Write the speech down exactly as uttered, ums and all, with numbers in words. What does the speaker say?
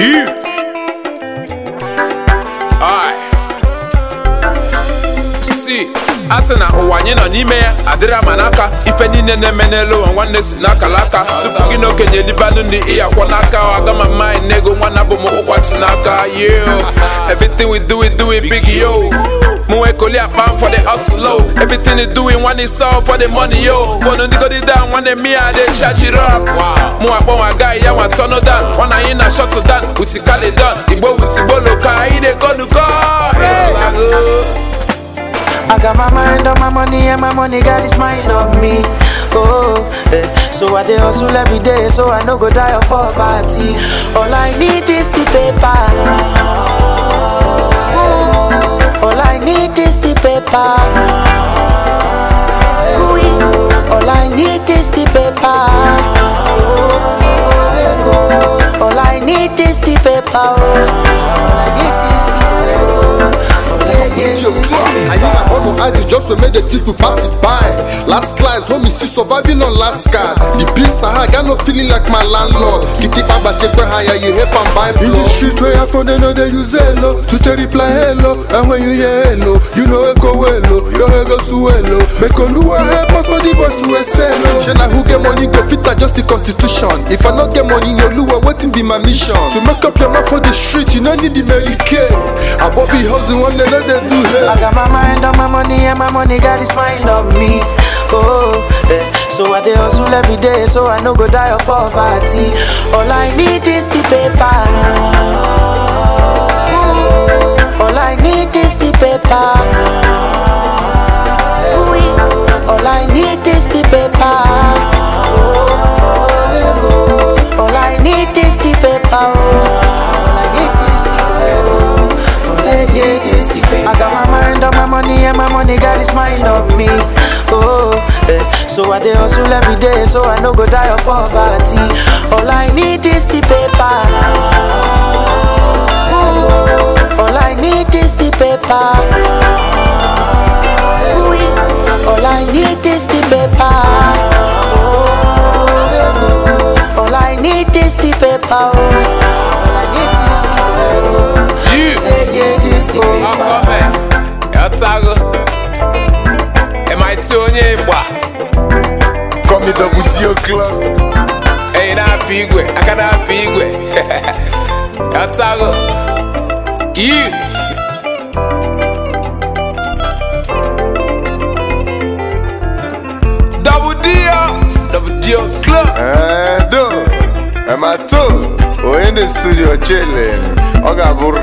You. Alright. See, asena uwanye na nime ya adira manaka ife nine nemenelo wanwane sinakalaka tupu gino kenye libanu ni iya kwa naka wagama my nego wana bomo ukwachi naka yo. Everything we do we do it big yo. Mwe koli a pound for the hustle. Everything they doing one is all for the money yo. For no nigga they down one me I they charge it up. Mwa bon a guy ya want turn down. One I in a shot to down. Uti kale down. Igbo uti bolo ka I they go to go. I got my mind on my money and my money got its mind on me. Oh, eh. So I dey hustle every day so I no go die of poverty. All I need is the paper. All I need is the paper. All I need is the paper. All I need is the paper. All I need is the paper. I need my own eyes just to make the people pass it by. Last lines, homie, see surviving on last card. The bills I got no feeling like my landlord. Get it back, check higher, you help and buy blood. In the street where I from, they know they use hello. To te reply hello, and when you hear hello, you know it go hello, your head goes to hello. Make a new help us for the boys to sell. Shana who get money go fit adjust the constitution. If I not get money, no lure, waiting be my mission. To make up your mind for the street, you don't need the Medicaid. I Bobby hustle one day, let them do it. I got my mind on my money and my money got its mind on me. Oh, eh. So I dey hustle every day so I no go die of poverty. All I need is the paper. All I need is the paper. All I need is the paper. All I need is the paper. All I need is the paper. All I need is the paper. I got my mind on my money and my money got its mind on me. Oh, eh. So I dey hustle every day so I no go die of poverty. All I need is the paper. All I need is the paper. All I need is the paper. All I need is the paper. All I need is the paper. You. I'm coming. Yatago. Am I Tony? Come me double D club. Hey, that pigwe. I got that pigwe. Yatago. You. Double D. Double D club. Eh, do. Am I too? Oh, in the studio chilling. Oga